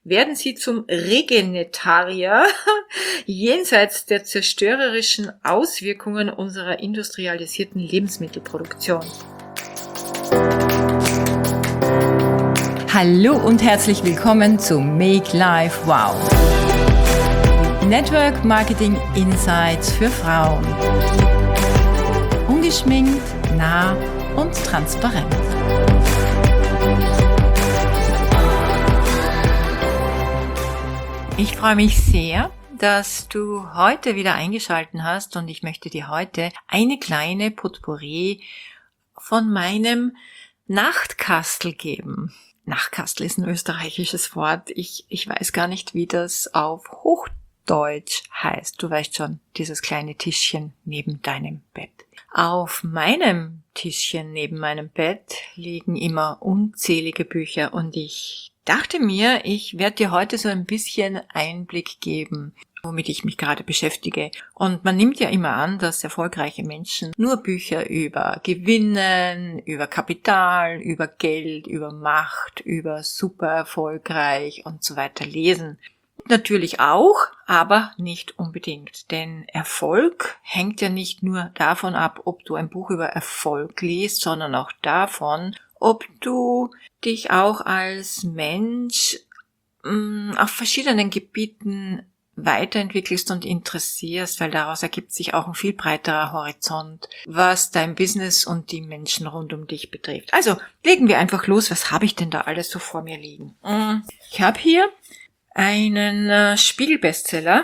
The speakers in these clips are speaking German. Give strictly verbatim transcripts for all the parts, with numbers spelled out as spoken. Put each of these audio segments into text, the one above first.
werden Sie zum Regenetarier jenseits der zerstörerischen Auswirkungen unserer industrialisierten Lebensmittelproduktion. Hallo und herzlich willkommen zu Make Life Wow. Network Marketing Insights für Frauen. Ungeschminkt, nah und transparent. Ich freue mich sehr, dass du heute wieder eingeschaltet hast und ich möchte dir heute eine kleine Potpourri von meinem Nachtkastel geben. Nachtkastel ist ein österreichisches Wort. Ich, ich weiß gar nicht, wie das auf Hochdeutsch heißt. Du weißt schon, dieses kleine Tischchen neben deinem Bett. Auf meinem Tischchen neben meinem Bett liegen immer unzählige Bücher und ich dachte mir, ich werde dir heute so ein bisschen Einblick geben, womit ich mich gerade beschäftige. Und man nimmt ja immer an, dass erfolgreiche Menschen nur Bücher über Gewinnen, über Kapital, über Geld, über Macht, über super erfolgreich und so weiter lesen. Natürlich auch, aber nicht unbedingt. Denn Erfolg hängt ja nicht nur davon ab, ob du ein Buch über Erfolg liest, sondern auch davon, ob du dich auch als Mensch mh, auf verschiedenen Gebieten weiterentwickelst und interessierst, weil daraus ergibt sich auch ein viel breiterer Horizont, was dein Business und die Menschen rund um dich betrifft. Also legen wir einfach los. Was habe ich denn da alles so vor mir liegen? Ich habe hier einen äh, Spiegel-Bestseller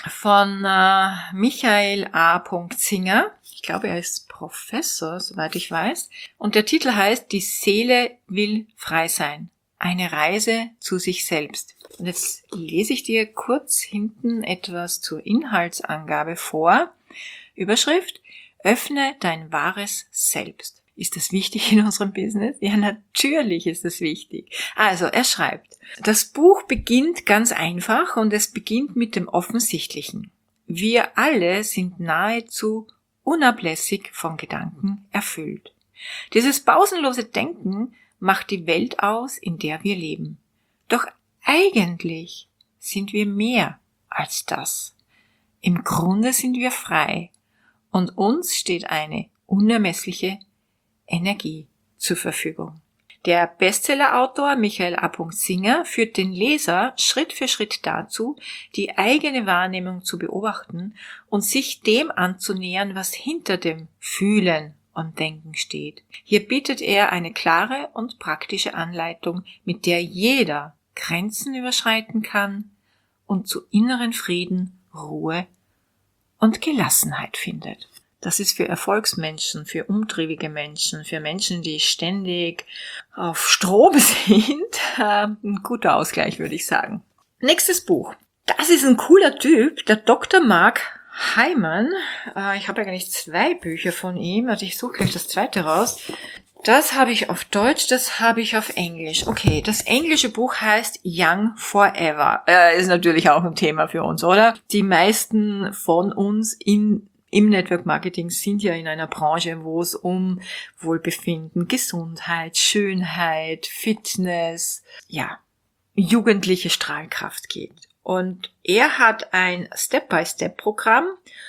von äh, Michael A. Singer. Ich glaube, er ist Professor, soweit ich weiß. Und der Titel heißt Die Seele will frei sein. Eine Reise zu sich selbst. Und jetzt lese ich dir kurz hinten etwas zur Inhaltsangabe vor. Überschrift: Öffne dein wahres Selbst. Ist das wichtig in unserem Business? Ja, natürlich ist das wichtig. Also, er schreibt: Das Buch beginnt ganz einfach und es beginnt mit dem Offensichtlichen. Wir alle sind nahezu unablässig von Gedanken erfüllt. Dieses pausenlose Denken macht die Welt aus, in der wir leben. Doch eigentlich sind wir mehr als das. Im Grunde sind wir frei und uns steht eine unermessliche Energie zur Verfügung. Der Bestsellerautor Michael A. Singer führt den Leser Schritt für Schritt dazu, die eigene Wahrnehmung zu beobachten und sich dem anzunähern, was hinter dem Fühlen und Denken steht. Hier bietet er eine klare und praktische Anleitung, mit der jeder Grenzen überschreiten kann und zu inneren Frieden, Ruhe und Gelassenheit findet. Das ist für Erfolgsmenschen, für umtriebige Menschen, für Menschen, die ständig auf Strom sind, ein guter Ausgleich, würde ich sagen. Nächstes Buch. Das ist ein cooler Typ, der Doktor Mark Hyman. Ich habe eigentlich zwei Bücher von ihm, also ich suche gleich das zweite raus. Das habe ich auf Deutsch, das habe ich auf Englisch. Okay, das englische Buch heißt Young Forever. Äh, ist natürlich auch ein Thema für uns, oder? Die meisten von uns in Im Network Marketing sind ja in einer Branche, wo es um Wohlbefinden, Gesundheit, Schönheit, Fitness, ja, jugendliche Strahlkraft geht. Und er hat ein Step-by-Step-Programm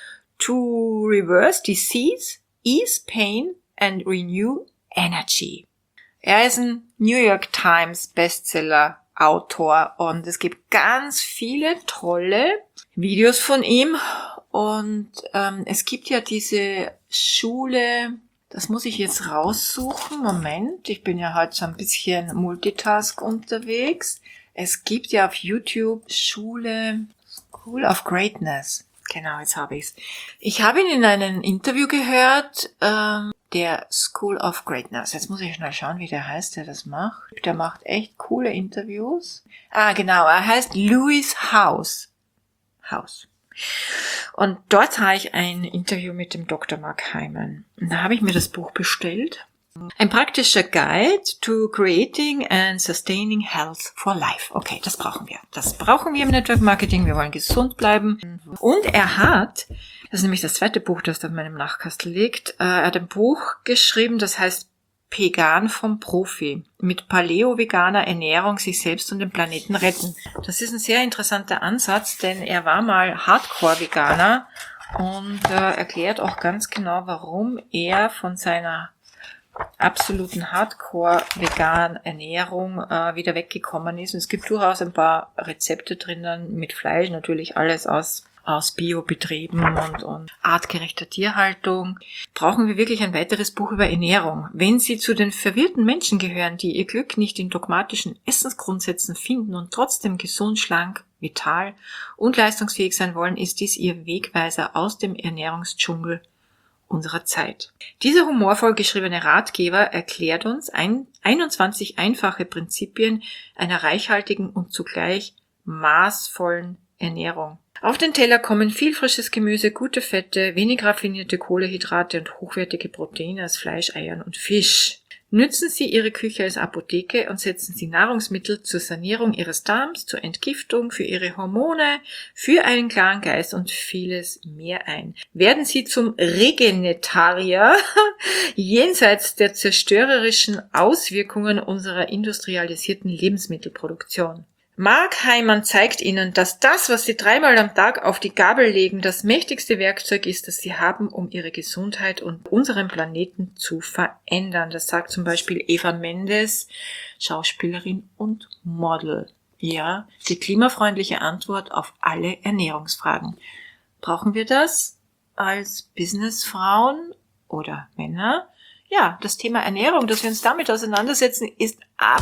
to reverse disease, ease pain and renew energy. Er ist ein New York Times Bestseller Autor und es gibt ganz viele tolle Videos von ihm. Und ähm, es gibt ja diese Schule, das muss ich jetzt raussuchen, Moment, ich bin ja heute so ein bisschen Multitask unterwegs. Es gibt ja auf YouTube Schule School of Greatness. Genau, jetzt habe ich's. Ich habe ihn in einem Interview gehört, ähm, der School of Greatness. Jetzt muss ich schnell schauen, wie der heißt, der das macht. Der macht echt coole Interviews. Ah, genau, er heißt Lewis Howes. House. Und dort habe ich ein Interview mit dem Doktor Mark Hyman. Und da habe ich mir das Buch bestellt. Ein praktischer Guide to creating and sustaining health for life. Okay, das brauchen wir. Das brauchen wir im Network Marketing. Wir wollen gesund bleiben. Und er hat, das ist nämlich das zweite Buch, das auf meinem Nachkastel liegt, er hat ein Buch geschrieben, das heißt Vegan vom Profi. Mit paleo-veganer Ernährung sich selbst und den Planeten retten. Das ist ein sehr interessanter Ansatz, denn er war mal Hardcore-Veganer und äh, erklärt auch ganz genau, warum er von seiner absoluten Hardcore-Vegan-Ernährung äh, wieder weggekommen ist. Und es gibt durchaus ein paar Rezepte drinnen mit Fleisch, natürlich alles aus aus Biobetrieben und, und artgerechter Tierhaltung. Brauchen wir wirklich ein weiteres Buch über Ernährung? Wenn Sie zu den verwirrten Menschen gehören, die ihr Glück nicht in dogmatischen Essensgrundsätzen finden und trotzdem gesund, schlank, vital und leistungsfähig sein wollen, ist dies Ihr Wegweiser aus dem Ernährungsdschungel unserer Zeit. Dieser humorvoll geschriebene Ratgeber erklärt uns ein, einundzwanzig einfache Prinzipien einer reichhaltigen und zugleich maßvollen Ernährung. Auf den Teller kommen viel frisches Gemüse, gute Fette, wenig raffinierte Kohlenhydrate und hochwertige Proteine aus Fleisch, Eiern und Fisch. Nützen Sie Ihre Küche als Apotheke und setzen Sie Nahrungsmittel zur Sanierung Ihres Darms, zur Entgiftung, für Ihre Hormone, für einen klaren Geist und vieles mehr ein. Werden Sie zum Regenetarier jenseits der zerstörerischen Auswirkungen unserer industrialisierten Lebensmittelproduktion. Mark Hyman zeigt Ihnen, dass das, was Sie dreimal am Tag auf die Gabel legen, das mächtigste Werkzeug ist, das Sie haben, um Ihre Gesundheit und unseren Planeten zu verändern. Das sagt zum Beispiel Eva Mendes, Schauspielerin und Model. Ja, die klimafreundliche Antwort auf alle Ernährungsfragen. Brauchen wir das als Businessfrauen oder Männer? Ja, das Thema Ernährung, dass wir uns damit auseinandersetzen, ist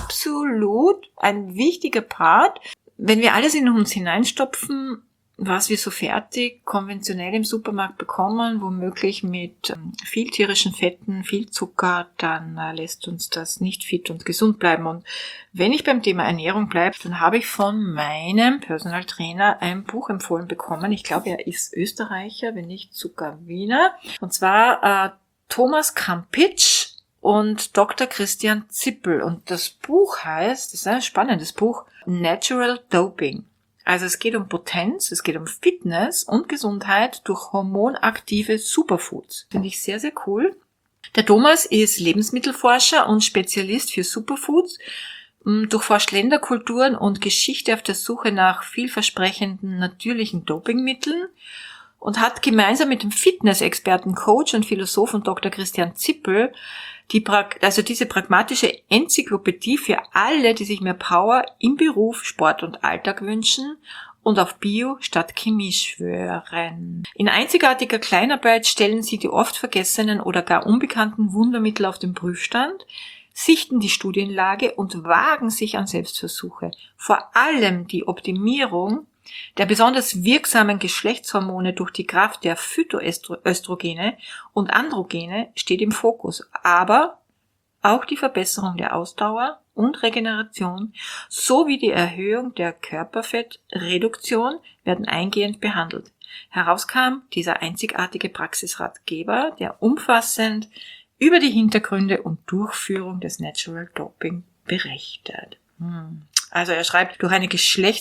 absolut ein wichtiger Part. Wenn wir alles in uns hineinstopfen, was wir so fertig konventionell im Supermarkt bekommen, womöglich mit viel tierischen Fetten, viel Zucker, dann lässt uns das nicht fit und gesund bleiben. Und wenn ich beim Thema Ernährung bleibe, dann habe ich von meinem Personal Trainer ein Buch empfohlen bekommen. Ich glaube, er ist Österreicher, wenn nicht sogar Wiener. Und zwar äh, Thomas Kampitsch und Doktor Christian Zippel. Und das Buch heißt, das ist ein spannendes Buch, Natural Doping. Also es geht um Potenz, es geht um Fitness und Gesundheit durch hormonaktive Superfoods. Finde ich sehr, sehr cool. Der Thomas ist Lebensmittelforscher und Spezialist für Superfoods, durchforscht Länderkulturen und Geschichte auf der Suche nach vielversprechenden natürlichen Dopingmitteln und hat gemeinsam mit dem Fitnessexperten, Coach und Philosophen Doktor Christian Zippel die, also diese pragmatische Enzyklopädie für alle, die sich mehr Power im Beruf, Sport und Alltag wünschen und auf Bio statt Chemie schwören. In einzigartiger Kleinarbeit stellen sie die oft vergessenen oder gar unbekannten Wundermittel auf den Prüfstand, sichten die Studienlage und wagen sich an Selbstversuche. Vor allem die Optimierung der besonders wirksamen Geschlechtshormone durch die Kraft der Phytoöstrogene und Androgene steht im Fokus, aber auch die Verbesserung der Ausdauer und Regeneration sowie die Erhöhung der Körperfettreduktion werden eingehend behandelt. Herauskam dieser einzigartige Praxisratgeber, der umfassend über die Hintergründe und Durchführung des Natural Doping berichtet. Hm. Also er schreibt, durch eine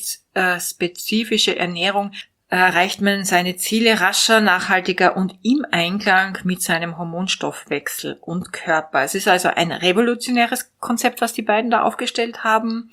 geschlechtsspezifische Ernährung erreicht man seine Ziele rascher, nachhaltiger und im Einklang mit seinem Hormonstoffwechsel und Körper. Es ist also ein revolutionäres Konzept, was die beiden da aufgestellt haben.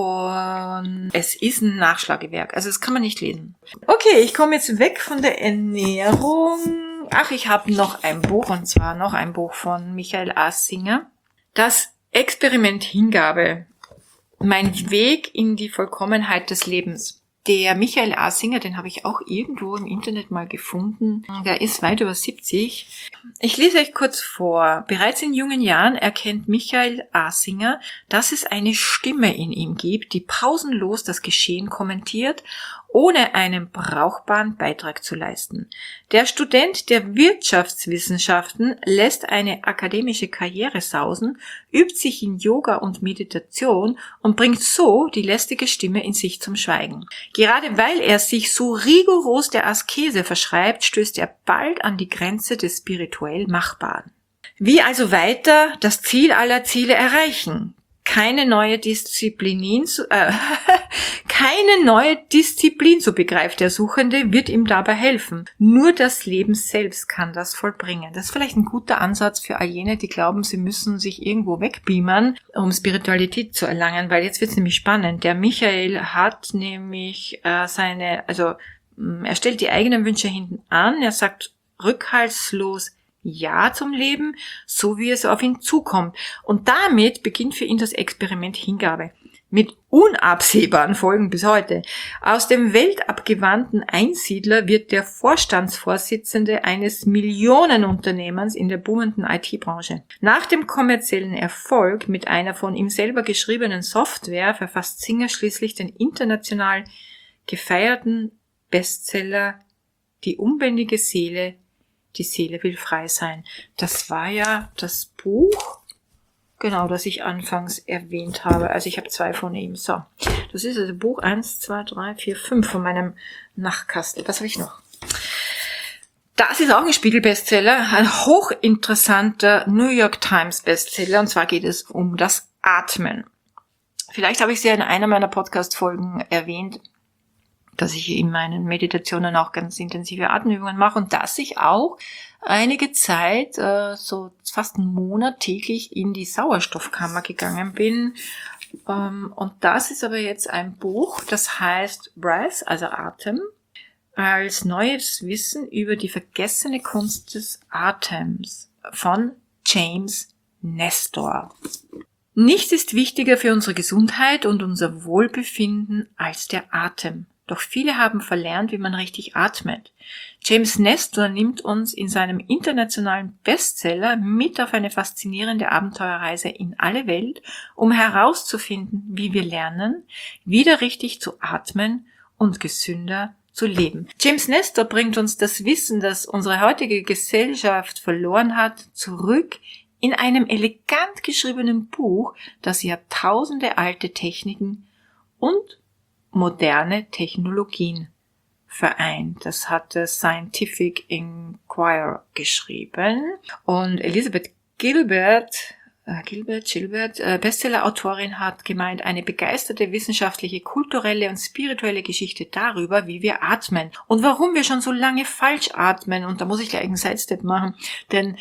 Und es ist ein Nachschlagewerk. Also das kann man nicht lesen. Okay, ich komme jetzt weg von der Ernährung. Ach, ich habe noch ein Buch, und zwar noch ein Buch von Michael Assinger. Das Experiment Hingabe. Mein Weg in die Vollkommenheit des Lebens. Der Michael Assinger, den habe ich auch irgendwo im Internet mal gefunden. Der ist weit über siebzig. Ich lese euch kurz vor. Bereits in jungen Jahren erkennt Michael Assinger, dass es eine Stimme in ihm gibt, die pausenlos das Geschehen kommentiert, ohne einen brauchbaren Beitrag zu leisten. Der Student der Wirtschaftswissenschaften lässt eine akademische Karriere sausen, übt sich in Yoga und Meditation und bringt so die lästige Stimme in sich zum Schweigen. Gerade weil er sich so rigoros der Askese verschreibt, stößt er bald an die Grenze des spirituell Machbaren. Wie also weiter das Ziel aller Ziele erreichen? keine neue Disziplin, zu, äh, keine neue Disziplin, so begreift der Suchende, wird ihm dabei helfen. Nur das Leben selbst kann das vollbringen. Das ist vielleicht ein guter Ansatz für all jene, die glauben, sie müssen sich irgendwo wegbeamen, um Spiritualität zu erlangen, weil jetzt wird es nämlich spannend. Der Michael hat nämlich äh, seine, also er stellt die eigenen Wünsche hinten an, er sagt rückhaltslos Ja zum Leben, so wie es auf ihn zukommt. Und damit beginnt für ihn das Experiment Hingabe. Mit unabsehbaren Folgen bis heute. Aus dem weltabgewandten Einsiedler wird der Vorstandsvorsitzende eines Millionenunternehmens in der boomenden I T-Branche. Nach dem kommerziellen Erfolg mit einer von ihm selber geschriebenen Software verfasst Singer schließlich den international gefeierten Bestseller Die unbändige Seele, die Seele will frei sein. Das war ja das Buch, genau, das ich anfangs erwähnt habe. Also ich habe zwei von ihm. So, das ist also Buch eins, zwei, drei, vier, fünf von meinem Nachtkastel. Was habe ich noch? Das ist auch ein Spiegel-Bestseller, ein hochinteressanter New York Times Bestseller. Und zwar geht es um das Atmen. Vielleicht habe ich es ja in einer meiner Podcast-Folgen erwähnt, dass ich in meinen Meditationen auch ganz intensive Atemübungen mache und dass ich auch einige Zeit, äh, so fast einen Monat täglich in die Sauerstoffkammer gegangen bin. Ähm, und das ist aber jetzt ein Buch, das heißt Breath, also Atem, als neues Wissen über die vergessene Kunst des Atems von James Nestor. Nichts ist wichtiger für unsere Gesundheit und unser Wohlbefinden als der Atem. Doch viele haben verlernt, wie man richtig atmet. James Nestor nimmt uns in seinem internationalen Bestseller mit auf eine faszinierende Abenteuerreise in alle Welt, um herauszufinden, wie wir lernen, wieder richtig zu atmen und gesünder zu leben. James Nestor bringt uns das Wissen, das unsere heutige Gesellschaft verloren hat, zurück in einem elegant geschriebenen Buch, das Jahrtausende alte Techniken und moderne Technologien vereint. Das hatte Scientific Inquirer geschrieben. Und Elizabeth Gilbert, äh, Gilbert, Gilbert, äh, Bestseller-Autorin, hat gemeint, eine begeisterte wissenschaftliche, kulturelle und spirituelle Geschichte darüber, wie wir atmen und warum wir schon so lange falsch atmen. Und da muss ich gleich einen Sidestep machen, denn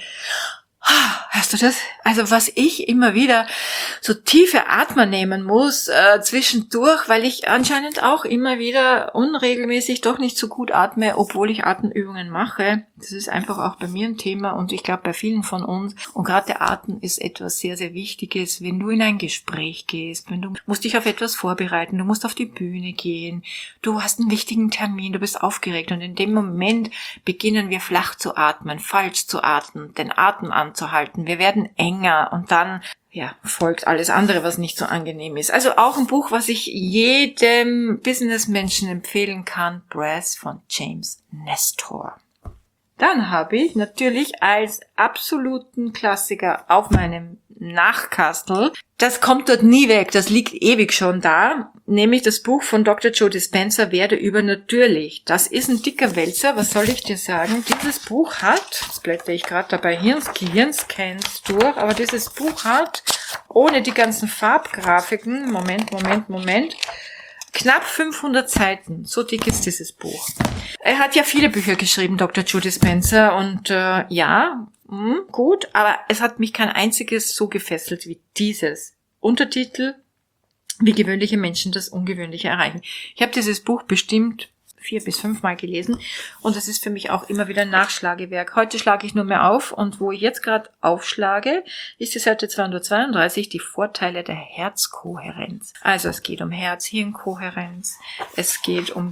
Hast du das? Also was ich immer wieder so tiefe Atmer nehmen muss äh, zwischendurch, weil ich anscheinend auch immer wieder unregelmäßig doch nicht so gut atme, obwohl ich Atemübungen mache. Das ist einfach auch bei mir ein Thema und ich glaube bei vielen von uns. Und gerade der Atem ist etwas sehr, sehr Wichtiges, wenn du in ein Gespräch gehst, wenn du musst dich auf etwas vorbereiten, du musst auf die Bühne gehen, du hast einen wichtigen Termin, du bist aufgeregt und in dem Moment beginnen wir flach zu atmen, falsch zu atmen, den Atem anzuhalten. Wir werden enger und dann ja, folgt alles andere, was nicht so angenehm ist. Also auch ein Buch, was ich jedem Businessmenschen empfehlen kann, Breath von James Nestor. Dann habe ich natürlich als absoluten Klassiker auf meinem Nachtkastel, das kommt dort nie weg, das liegt ewig schon da, nämlich das Buch von Doktor Joe Dispenza, Werde übernatürlich. Das ist ein dicker Wälzer, was soll ich dir sagen? Dieses Buch hat, jetzt blätter ich gerade dabei Hirns, Gehirnscans durch, aber dieses Buch hat, ohne die ganzen Farbgrafiken, Moment, Moment, Moment, knapp fünfhundert Seiten, so dick ist dieses Buch. Er hat ja viele Bücher geschrieben, Doktor Joe Dispenza, und äh, ja, mh, gut, aber es hat mich kein einziges so gefesselt wie dieses. Untertitel: Wie gewöhnliche Menschen das Ungewöhnliche erreichen. Ich habe dieses Buch bestimmt vier bis fünfmal gelesen und das ist für mich auch immer wieder ein Nachschlagewerk. Heute schlage ich nur mehr auf und wo ich jetzt gerade aufschlage, ist die Seite zweihundertzweiunddreißig, die Vorteile der Herzkohärenz. Also es geht um Herz-Hirn-Kohärenz, es geht um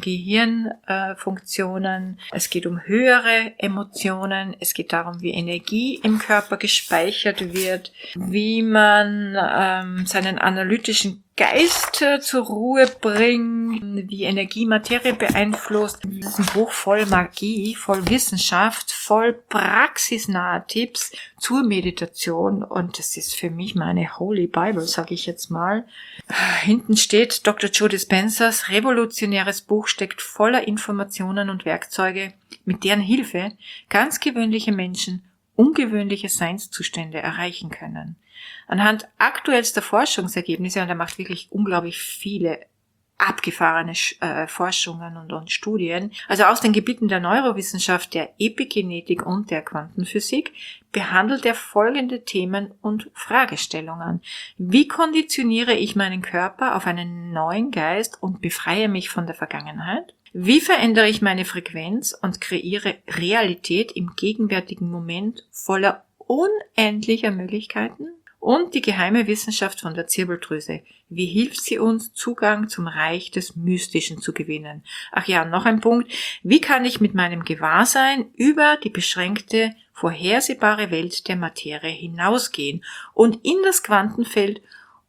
Gehirnfunktionen, äh, es geht um höhere Emotionen, es geht darum, wie Energie im Körper gespeichert wird, wie man ähm, seinen analytischen Geist zur Ruhe bringen, wie Energie Materie beeinflusst. Das ist ein Buch voll Magie, voll Wissenschaft, voll praxisnahe Tipps zur Meditation und das ist für mich meine Holy Bible, sage ich jetzt mal. Hinten steht, Doktor Joe Dispenzas revolutionäres Buch steckt voller Informationen und Werkzeuge, mit deren Hilfe ganz gewöhnliche Menschen ungewöhnliche Seinszustände erreichen können. Anhand aktuellster Forschungsergebnisse, und er macht wirklich unglaublich viele abgefahrene äh, Forschungen und, und Studien, also aus den Gebieten der Neurowissenschaft, der Epigenetik und der Quantenphysik, behandelt er folgende Themen und Fragestellungen. Wie konditioniere ich meinen Körper auf einen neuen Geist und befreie mich von der Vergangenheit? Wie verändere ich meine Frequenz und kreiere Realität im gegenwärtigen Moment voller unendlicher Möglichkeiten? Und die geheime Wissenschaft von der Zirbeldrüse. Wie hilft sie uns, Zugang zum Reich des Mystischen zu gewinnen? Ach ja, noch ein Punkt. Wie kann ich mit meinem Gewahrsein über die beschränkte, vorhersehbare Welt der Materie hinausgehen und in das Quantenfeld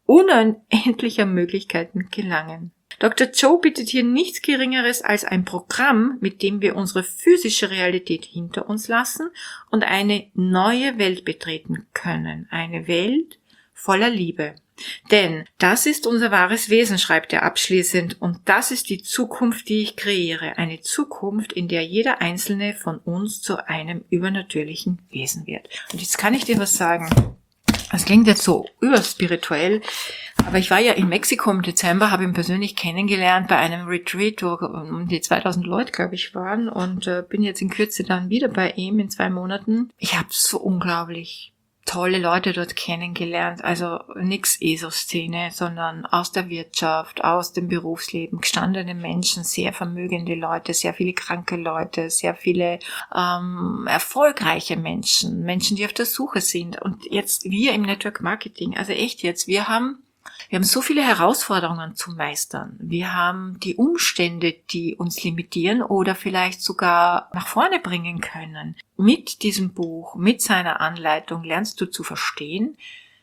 unendlicher Möglichkeiten gelangen? Doktor Joe bietet hier nichts Geringeres als ein Programm, mit dem wir unsere physische Realität hinter uns lassen und eine neue Welt betreten können. Eine Welt voller Liebe. Denn das ist unser wahres Wesen, schreibt er abschließend, und das ist die Zukunft, die ich kreiere. Eine Zukunft, in der jeder einzelne von uns zu einem übernatürlichen Wesen wird. Und jetzt kann ich dir was sagen. Das klingt jetzt so überspirituell, aber ich war ja in Mexiko im Dezember, habe ihn persönlich kennengelernt bei einem Retreat, wo um die zweitausend Leute, glaube ich, waren, und äh, bin jetzt in Kürze dann wieder bei ihm in zwei Monaten. Ich habe so unglaublich tolle Leute dort kennengelernt, also nix E S O-Szene, sondern aus der Wirtschaft, aus dem Berufsleben, gestandene Menschen, sehr vermögende Leute, sehr viele kranke Leute, sehr viele ähm, erfolgreiche Menschen, Menschen, die auf der Suche sind. Und jetzt wir im Network Marketing, also echt jetzt, wir haben Wir haben so viele Herausforderungen zu meistern. Wir haben die Umstände, die uns limitieren oder vielleicht sogar nach vorne bringen können. Mit diesem Buch, mit seiner Anleitung lernst du zu verstehen,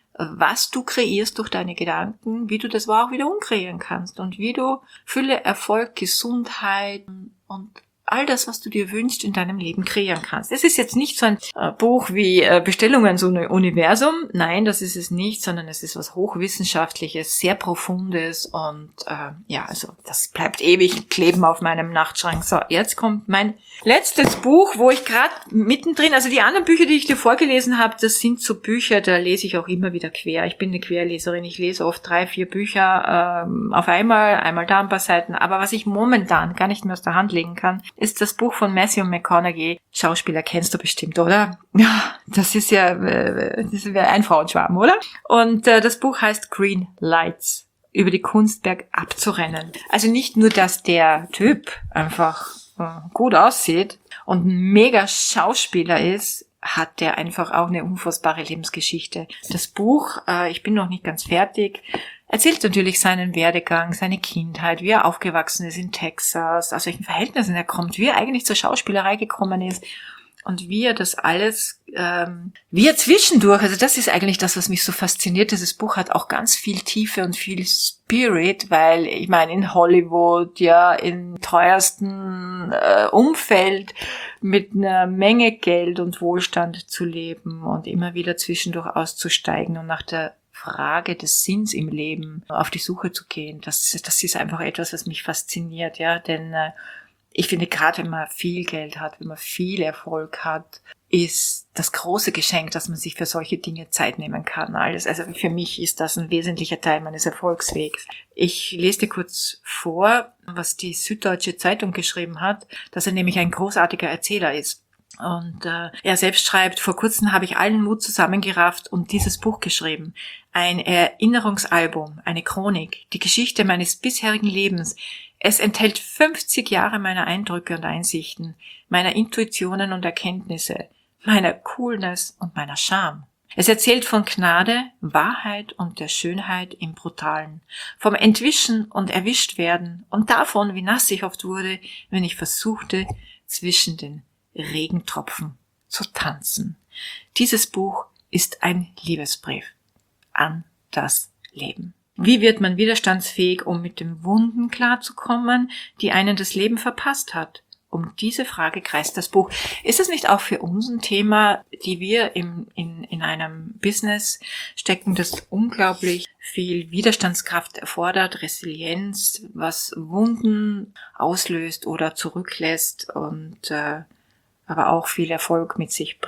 was du kreierst durch deine Gedanken, wie du das aber auch wieder umkreieren kannst und wie du Fülle, Erfolg, Gesundheit und all das, was du dir wünschst, in deinem Leben kreieren kannst. Es ist jetzt nicht so ein äh, Buch wie äh, Bestellungen so ein Universum. Nein, das ist es nicht, sondern es ist was Hochwissenschaftliches, sehr Profundes und äh, ja, also das bleibt ewig kleben auf meinem Nachtschrank. So, jetzt kommt mein letztes Buch, wo ich gerade mittendrin, also die anderen Bücher, die ich dir vorgelesen habe, das sind so Bücher, da lese ich auch immer wieder quer. Ich bin eine Querleserin, ich lese oft drei, vier Bücher ähm, auf einmal, einmal da ein paar Seiten. Aber was ich momentan gar nicht mehr aus der Hand legen kann, ist das Buch von Matthew McConaughey. Schauspieler kennst du bestimmt, oder? Ja, das ist ja, äh, das wäre ein Frauenschwarm, oder? Und äh, das Buch heißt Green Lights, über die Kunst bergab zu rennen. Also nicht nur, dass der Typ einfach äh, gut aussieht und ein mega Schauspieler ist, hat der einfach auch eine unfassbare Lebensgeschichte. Das Buch, äh, ich bin noch nicht ganz fertig, erzählt natürlich seinen Werdegang, seine Kindheit, wie er aufgewachsen ist in Texas, aus welchen Verhältnissen er kommt, wie er eigentlich zur Schauspielerei gekommen ist und wie er das alles, ähm, wie er zwischendurch, also das ist eigentlich das, was mich so fasziniert. Dieses Buch hat auch ganz viel Tiefe und viel Spirit, weil ich meine, in Hollywood, ja, im teuersten äh, Umfeld mit einer Menge Geld und Wohlstand zu leben und immer wieder zwischendurch auszusteigen und nach der Frage des Sinns im Leben auf die Suche zu gehen. Das, das ist einfach etwas, was mich fasziniert, ja, denn äh, ich finde, gerade wenn man viel Geld hat, wenn man viel Erfolg hat, ist das große Geschenk, dass man sich für solche Dinge Zeit nehmen kann. Alles, also für mich ist das ein wesentlicher Teil meines Erfolgswegs. Ich lese dir kurz vor, was die Süddeutsche Zeitung geschrieben hat, dass er nämlich ein großartiger Erzähler ist. Und äh, er selbst schreibt, vor kurzem habe ich allen Mut zusammengerafft und dieses Buch geschrieben. Ein Erinnerungsalbum, eine Chronik, die Geschichte meines bisherigen Lebens. Es enthält fünfzig Jahre meiner Eindrücke und Einsichten, meiner Intuitionen und Erkenntnisse, meiner Coolness und meiner Charme. Es erzählt von Gnade, Wahrheit und der Schönheit im Brutalen, vom Entwischen und Erwischtwerden und davon, wie nass ich oft wurde, wenn ich versuchte, zwischen den Regentropfen zu tanzen. Dieses Buch ist ein Liebesbrief an das Leben. Wie wird man widerstandsfähig, um mit den Wunden klarzukommen, die einen das Leben verpasst hat? Um diese Frage kreist das Buch. Ist es nicht auch für uns ein Thema, die wir im, in, in einem Business stecken, das unglaublich viel Widerstandskraft erfordert, Resilienz, was Wunden auslöst oder zurücklässt und äh, aber auch viel Erfolg mit sich bringt?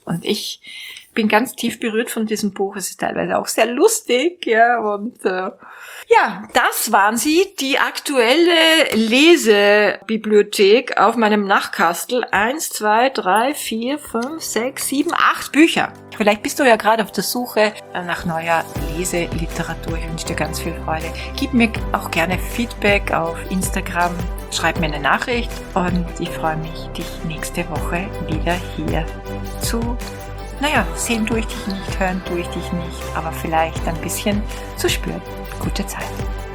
Und ich bin ganz tief berührt von diesem Buch. Es ist teilweise auch sehr lustig, ja, und äh, ja, das waren sie, die aktuelle Lesebibliothek auf meinem Nachtkastel. Eins, zwei, drei, vier, fünf, sechs, sieben, acht Bücher. Vielleicht bist du ja gerade auf der Suche nach neuer Leseliteratur. Ich wünsche dir ganz viel Freude. Gib mir auch gerne Feedback auf Instagram. Schreib mir eine Nachricht und ich freue mich, dich nächste Woche wieder hier zu Naja, sehen tue ich dich nicht, hören tue ich dich nicht, aber vielleicht ein bisschen zu spüren. Gute Zeit.